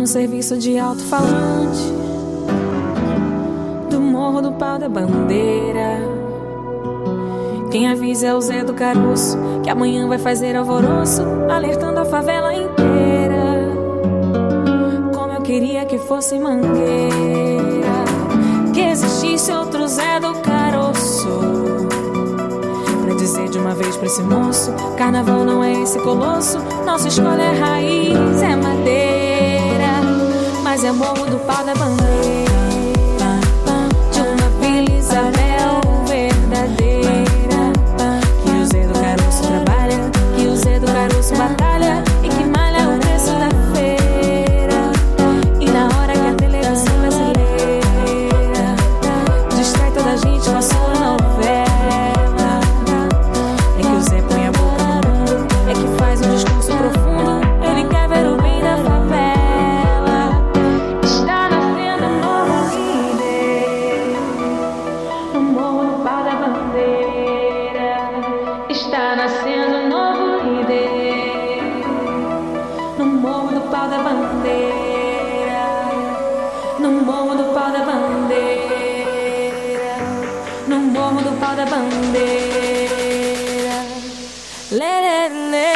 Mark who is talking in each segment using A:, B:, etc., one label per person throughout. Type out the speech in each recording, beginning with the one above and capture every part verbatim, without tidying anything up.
A: no serviço de alto-falante do Morro do Pau da Bandeira. Quem avisa é o Zé do Caroço, que amanhã vai fazer alvoroço, alertando a favela inteira. Como eu queria que fosse Mangueira, que existisse outro Zé do Caroço, pra dizer de uma vez pra esse moço: carnaval não é esse colosso, nossa escola é raiz, é madeira, mas é Morro do Pau da Bandeira, de uma Vila Isabel verdadeira, que o Zé do Caroço trabalha, que o Zé do Caroço batalha e que malha o preço da feira. E na hora que a televisão brasileira distrai toda a gente com a sua novela, é que o Zé põe a boca no mundo, é que faz um discurso profundo, ele quer ver o bem da favela. Está nascendo um novo líder no Morro do Pau da Bandeira. Está nascendo um novo líder no Morro do Pau da Bandeira, no Morro do Pau da Bandeira, no Morro do Pau da Bandeira. Lê, lê, lê.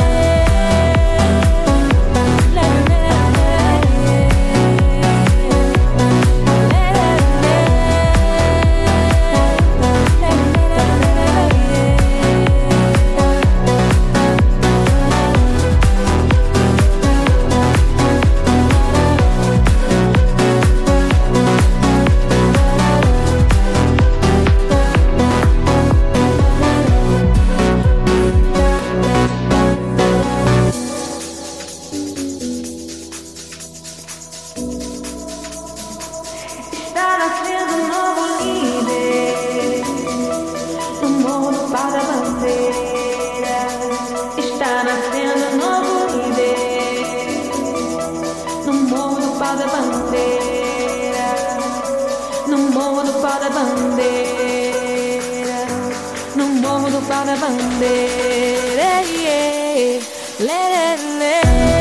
A: Está nascendo um novo líder no Morro do Pau da Bandeira. Está nascendo um novo líder no Morro do Pau da Bandeira, no Morro do Pau da Bandeira, no Morro do Pau da Bandeira. Yeah. Lê, lê, lê.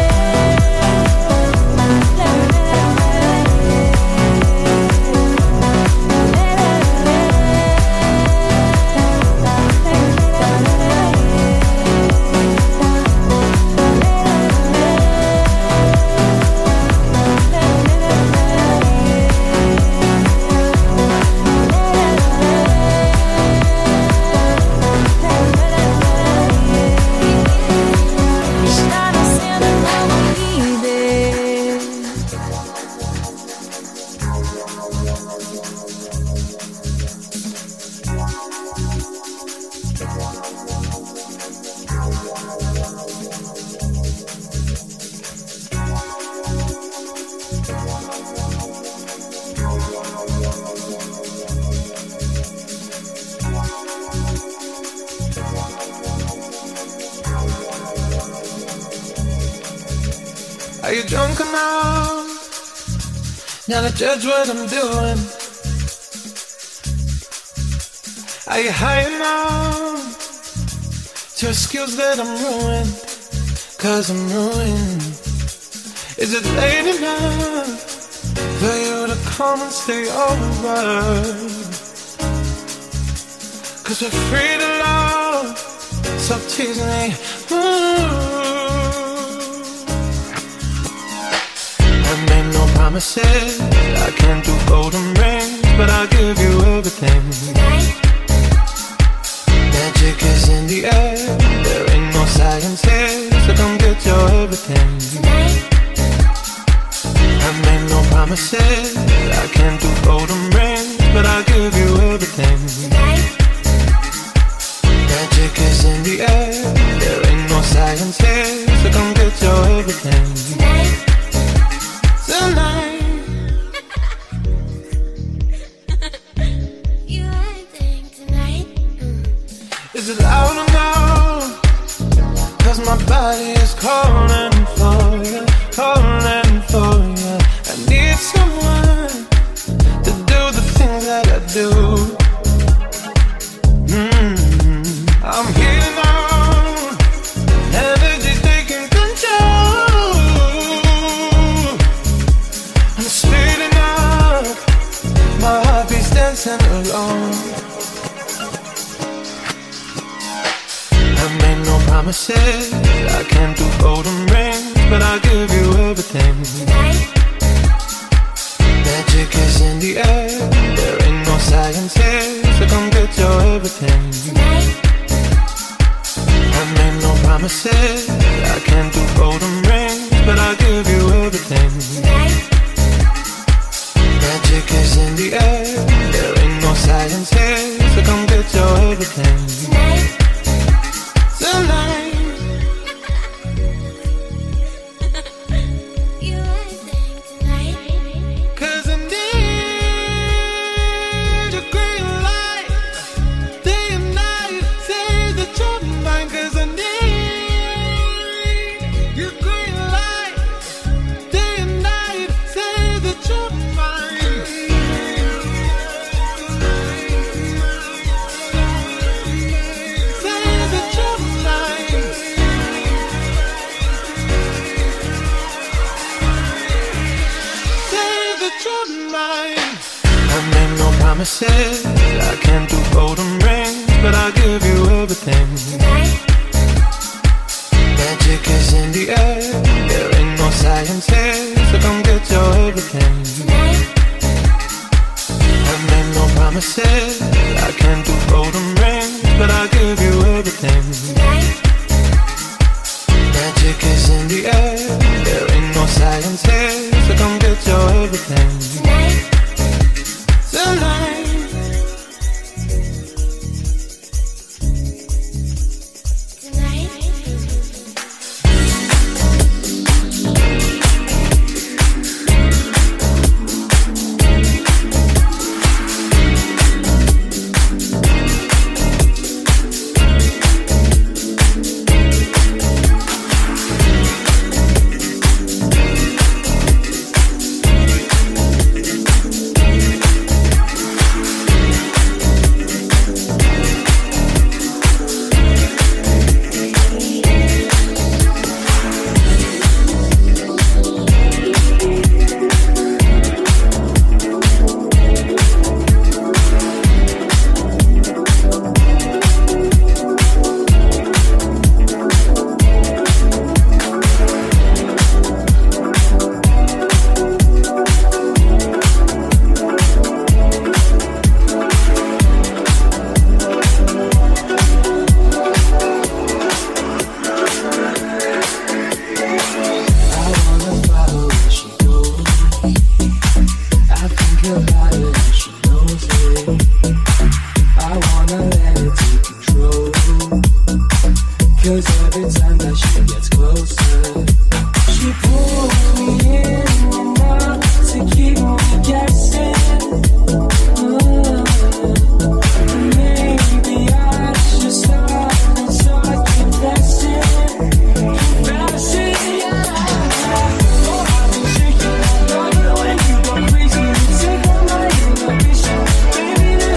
B: Are you drunk enough now to judge what I'm doing? Are you high enough to excuse that I'm ruined? Cause I'm ruined. Is it late enough for you to come and stay over? Cause we're free to love, stop teasing me. Ooh. I made no promises, I can't do golden rings, but I'll give you everything. Magic is in the air, there ain't no science here, so come get your everything. I made no promises, I can't do golden rings, but I'll give you everything. Magic is in the air, there ain't no science here, so come get your everything. Tonight.
C: You acting tonight?
B: Is it loud enough? Cause my body is calling for you, calling for you. I need someone to do the things that I do. Mm-hmm. I'm here now, energy taking control. dancing alone. I made no promises, I can't do golden rings, but I'll give you everything.
C: Tonight,
B: Magic is in the air, there ain't no science here, so come get your everything.
C: tonight,
B: I made no promises, I can't do golden rings, but I'll give you everything.
C: tonight,
B: Magic is in the air, there ain't no science here, so come get your everything.
C: tonight.
B: Tonight,
C: You everything tonight.
B: 'cause I need your green light, day and night, say that you're mine. 'Cause I need your green light, day and night, say that you're mine. Say that you're mine. Say that you're mine. I made no promises, I can't do golden rings, but I'll give you everything.
C: Tonight,
B: Magic is in the air, there ain't no science here, so come get your everything.
C: tonight,
B: I made no promises, I can't do golden rings, but I'll give you everything.
C: tonight,
B: Magic is in the air, there ain't no science here, so come get your everything.
C: tonight.
B: Tonight.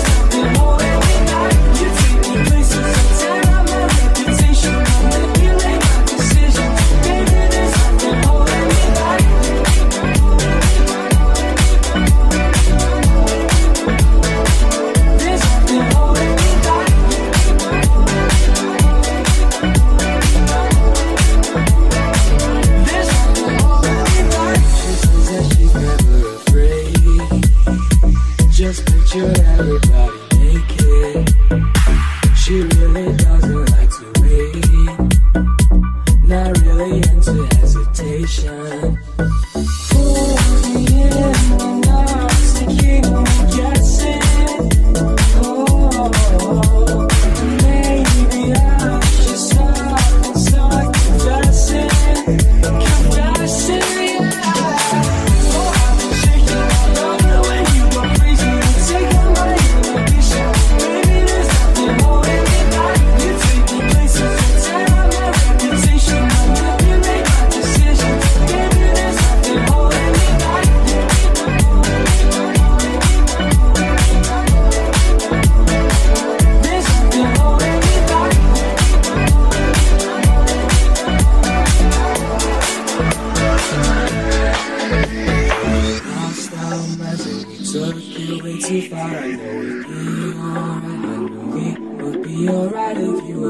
D: Places I tear up my reputation.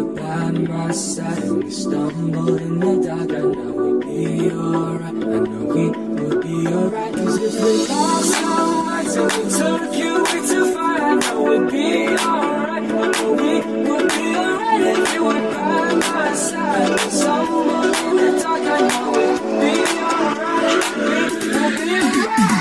D: were by my side and we stumbled in the dark, I know we'd be alright. I know we would be alright. Cause if we lost our minds and we took you way too far, I know we'd be alright. I know we would be alright if you were by my side. We stumbled in the dark, I know we'd be alright. We would be alright.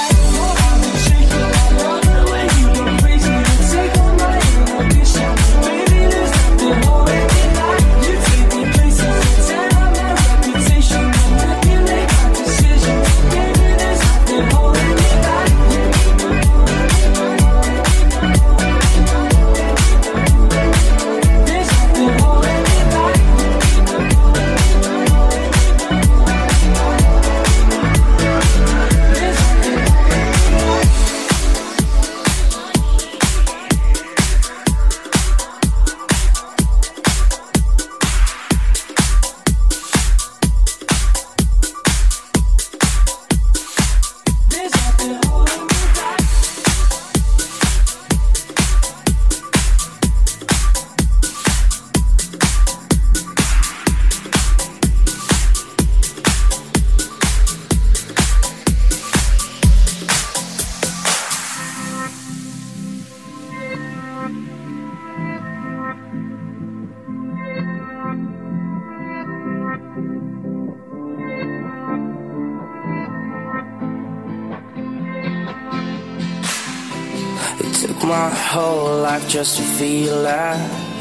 E: My whole life just to feel that.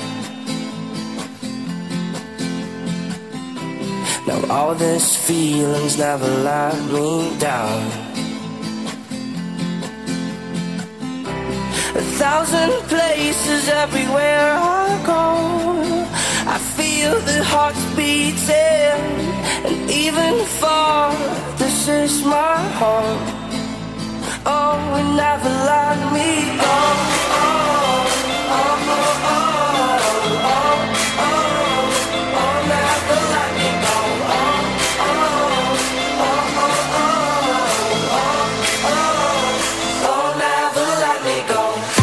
E: Now all these feelings never let me down. A thousand places everywhere I go, I feel the hearts beating. And even far, this is my home. Oh, and never let me go. Oh, oh, oh, oh, oh, oh, oh, oh, never let me go. Oh, oh, oh, oh, oh, oh, oh, oh, never let me go.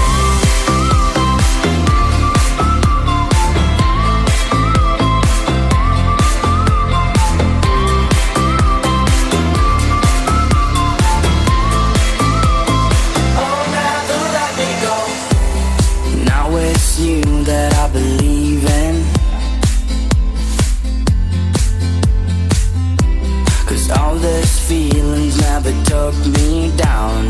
E: That I believe in, 'cause all these feelings never took me down.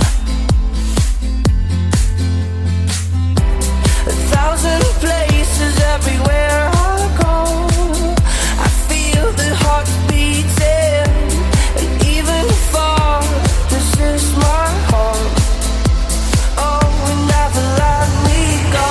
E: A thousand places everywhere I go, I feel the hearts beating. And even far, this is my home. Oh, and never let me go.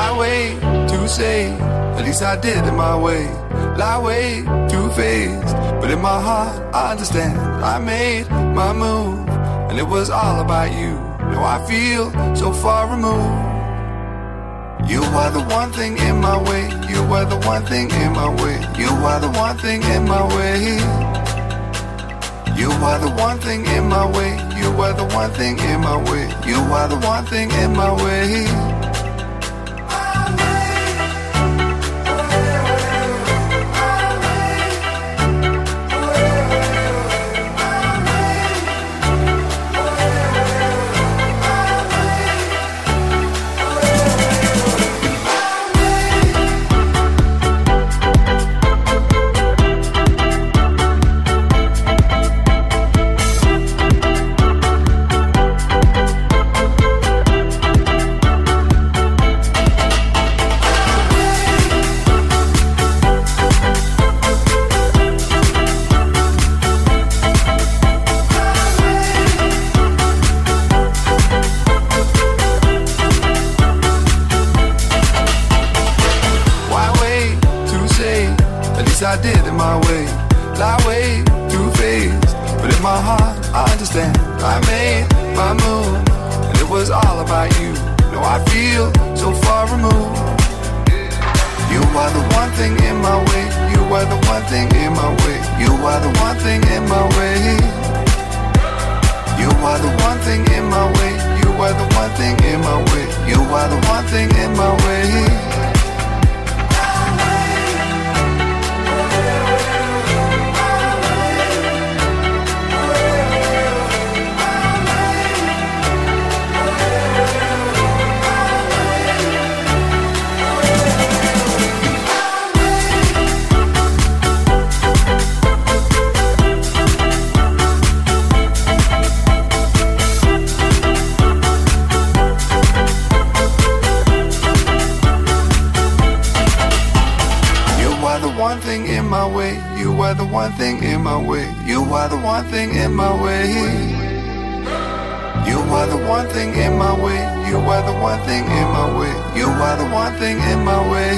B: Lie way to say, at least I did it my way. Lie way too faced, but in my heart I understand. I made my move, and it was all about you. Now I feel so far removed. You are the one thing in my way. You are the one thing in my way. You are the one thing in my way. You are the one thing in my way. You are the one thing in my way. You are the one thing in my way. I did it my way, lie way too faced, but in my heart I understand. I made my move, and it was all about you. No, I feel so far removed. You are the one thing in my way. You are the one thing in my way. You are the one thing in my way. You are the one thing in my way. You are the one thing in my way. You are the one thing in my way. One thing in my way, you are the one thing in my way. You are the one thing in my way. You are the one thing in my way. You are the one thing in my way. You are the one thing in my way.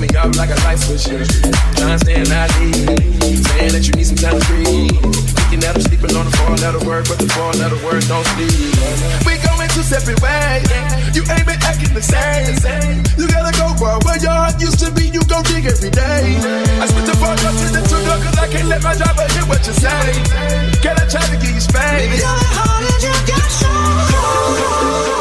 F: Trying to stay in I D, saying that you need some time to breathe. Thinking that
B: but the four letter word don't sleep. We going two separate ways. You ain't been acting the same. You gotta go far where your heart used to be. You gon' dig every day. I spit the phone up to the two door cause I can't let my driver hear what you say. Can I try to give you space? Baby, tell me how did you get so cold?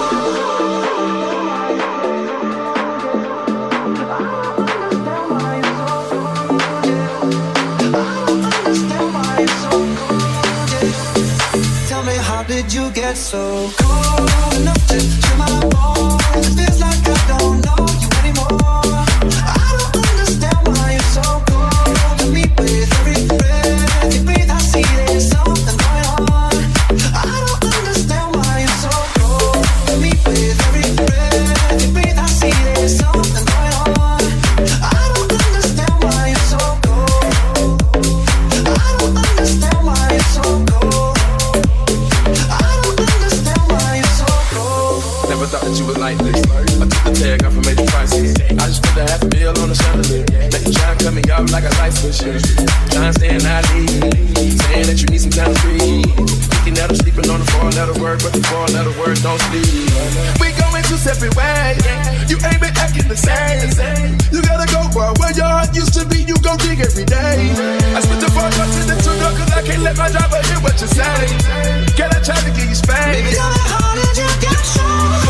F: Did you get so cold enough to chill my bones? It feels like I don't know you anymore. I don't understand why you're so cold to me. With every breath you breathe, I see there's something going on. I don't understand why you're so cold to me. With every breath you breathe, I see there's something going on. I don't understand why you're so cold. I don't understand why you're so cold. Never thought that you was like this. I took the tag off and made the price hit. I just put the half a meal on the chandelier. Now you try to cut me off like a light switch. Trying to stay and I leave. Saying that you need some time to breathe. Thinking that I'm sleeping on the four letter word, but the four letter word don't sleep. We going two separate ways. You ain't been acting the same. You gotta go far where your heart used to be. You gon' dig every day. I spit the phone up to the two door cause I can't let my driver hear what you say. Can I try to give you space? Baby, tell me how did you get so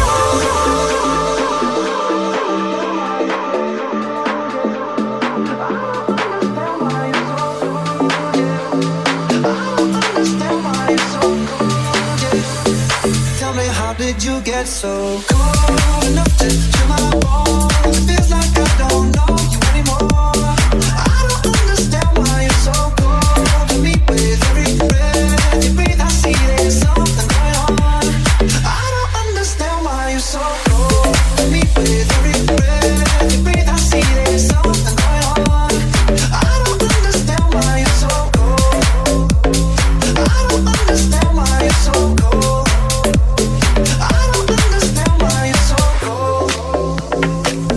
F: did you get so cold enough to chill my bones? It feels like I don't know you anymore. I don't understand why you're so cold to me. With every breath you breathe, I see there's something going on. I don't understand why you're so cold to me. With every breath you breathe, I see there's something going on. I don't understand why you're so cold. I don't understand why you're so cold. I don't understand why you're so cold.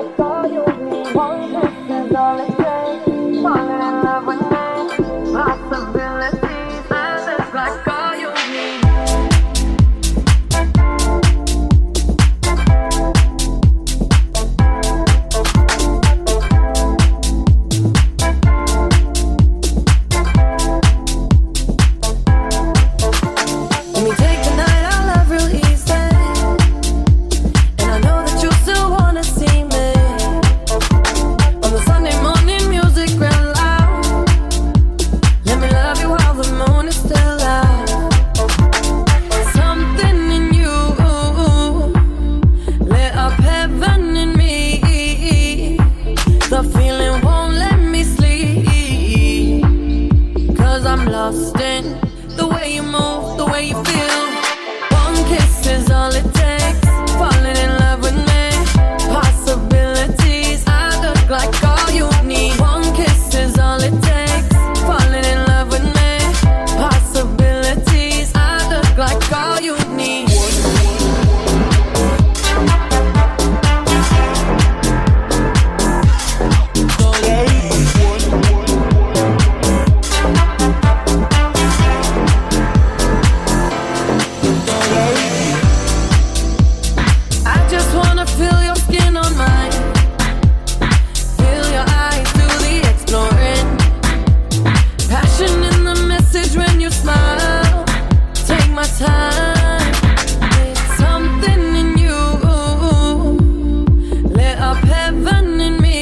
E: like all you need. One kiss is all it takes. Falling in love with me. Possibilities, and it's like all you need. Let me take the night I love real easy. And I know that you still wanna see me. On the Sunday morning music real loud. Let me love you while the moon is still out. Something in you lit up heaven in me. The feeling won't let me sleep. Cause I'm lost in the way you move, the way you feel. One kiss is all it takes. Falling in love with me. Possibilities, I look like all you need. One kiss is all it takes. Falling in love with me. Possibilities, I look like all you need. I just wanna feel your skin on mine. Feel your eyes do the exploring. Passion in the message when you smile. Take my time. It's something in you lit up heaven in me.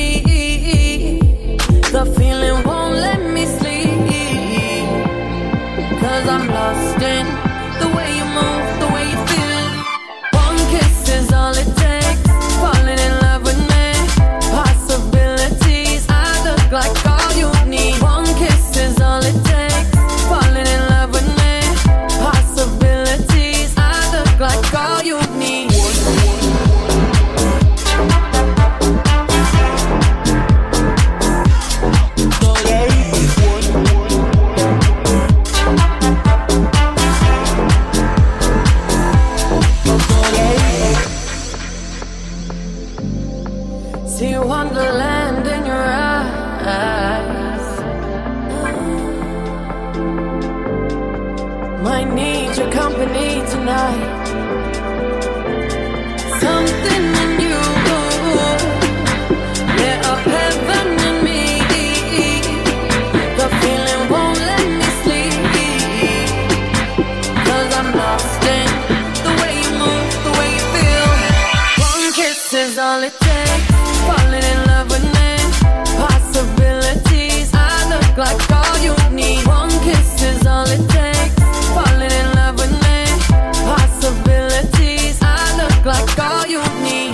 E: The feeling won't let me sleep. Cause I'm lost in the way you move, the way you feel. One kiss is all it takes. Falling in love with me. Possibilities, I look like all you need. One kiss is all it takes. Falling in love with me. Possibilities, I look like all you need. See wonderland in your eyes. Might need your company tonight. Something in you lit up heaven in me. The feeling won't let me sleep. Cause I'm lost in the way you move, the way you feel. One kiss is all it takes. Falling in love with me. Possibilities, I look like all you need. One kiss is all it takes. Falling in love with me. Possibilities, I look like all you need.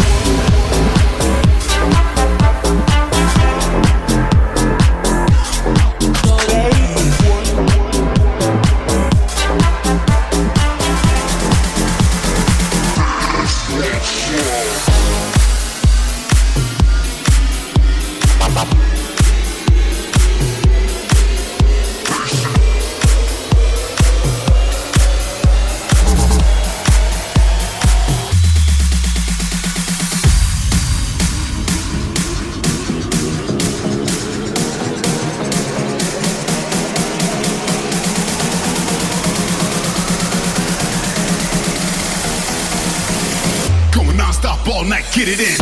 G: Going non-stop all night, get it in.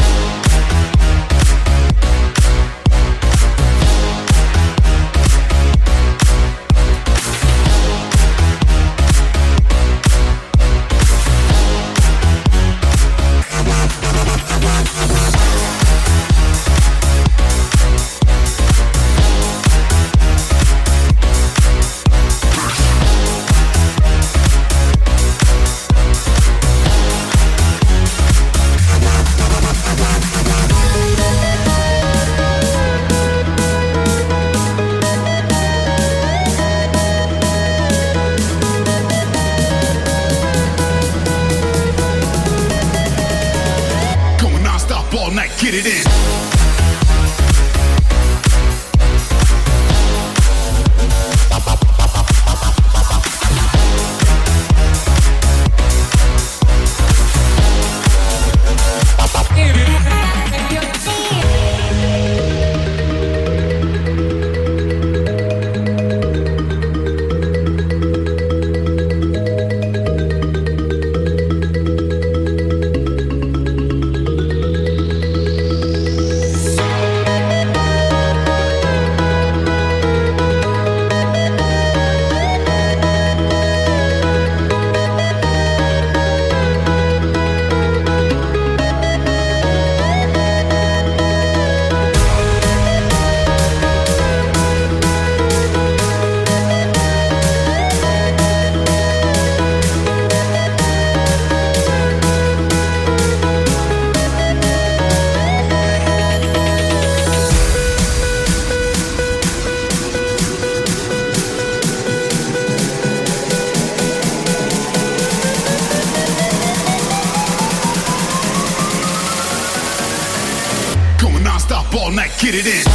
G: All night, get it in.
H: Yeah.
G: get it in.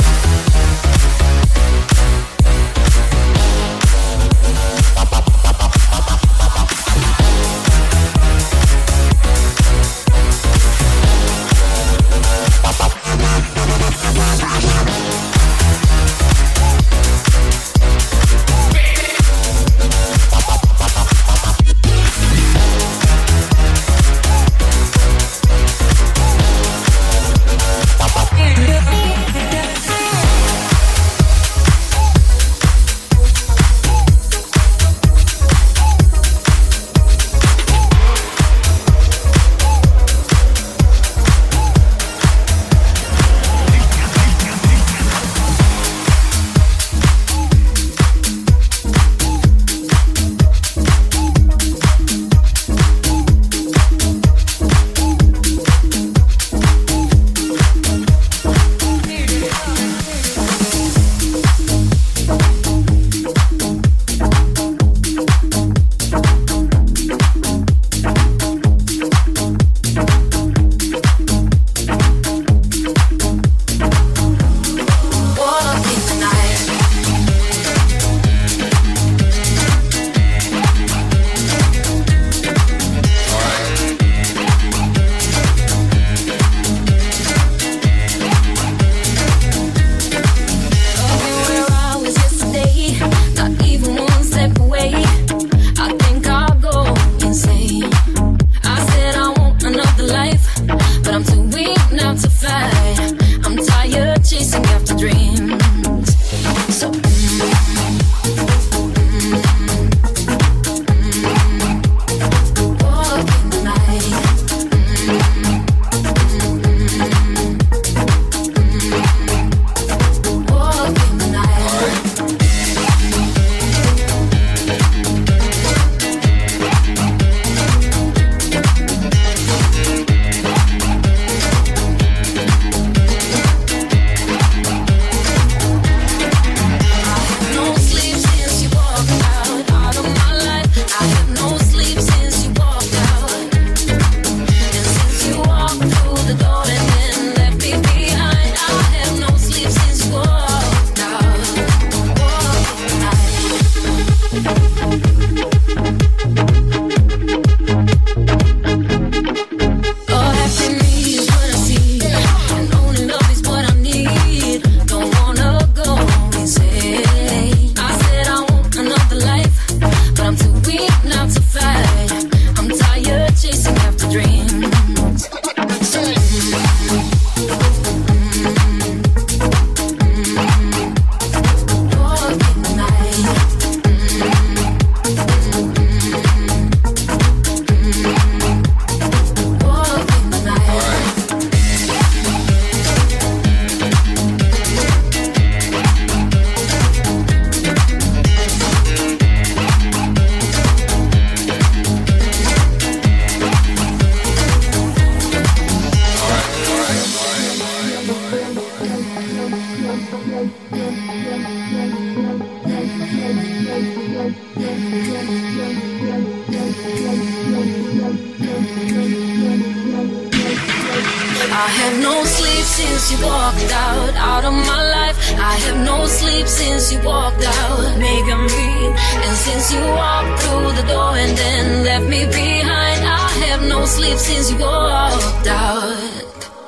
A: I have no sleep since you walked out, out of my life. I have no sleep since you walked out, making me. And since you walked through the door and then left me behind, I have no sleep since you walked out,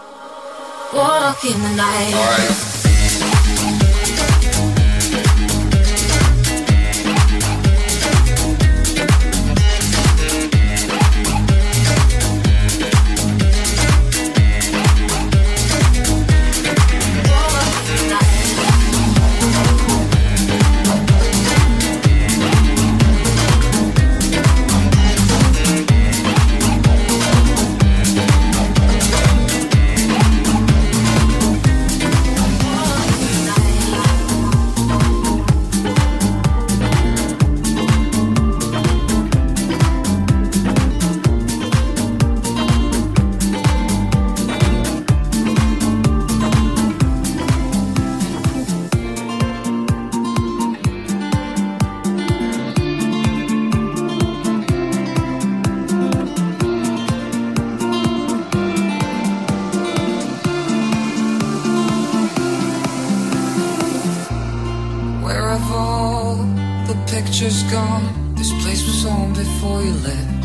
A: walk in the night.
F: All right.
A: Walk
D: just gone. This place was home before you left.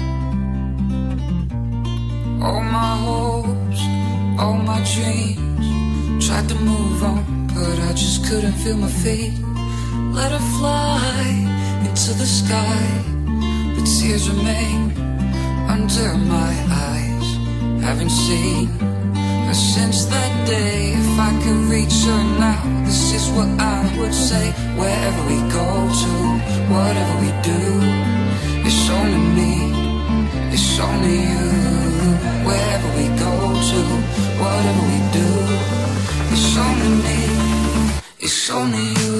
D: All my hopes, all my dreams, tried to move on, but I just couldn't feel my feet. Let her fly into the sky, but tears remain under my eyes. Haven't seen her since that day. If I could reach her now, this is what I would say. Wherever we go to, whatever we do, it's only me, it's only you. Wherever we go to, whatever we do, it's only me, it's only you.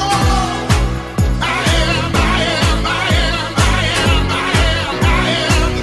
B: I am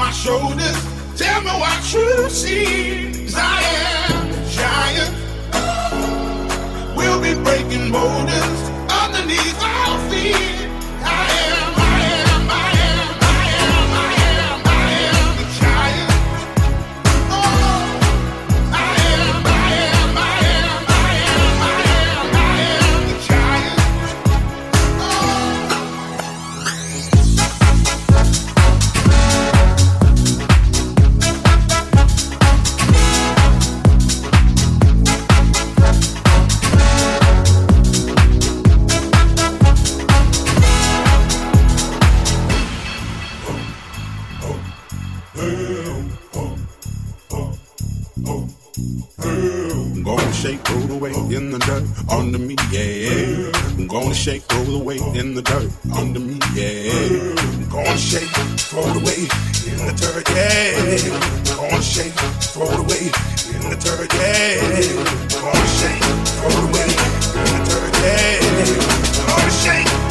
G: my shoulders. Tell me what you see. 'Cause I am a giant. We'll be breaking boulders underneath our feet. I am, I am, I am, I am, I am, I am a giant. Oh, I am, I am, I am, I am, I am, I am a giant.
H: I'm gonna shake, roll the weight in the dirt under me, yeah. I'm gonna shake, roll the weight in the dirt under me, yeah. I'm gonna shake, throw the weight in the dirt, yeah. I'm gonna shake, throw the weight in the dirt, yeah. I'm gonna shake, throw the weight in the dirt, yeah. I'm gonna shake.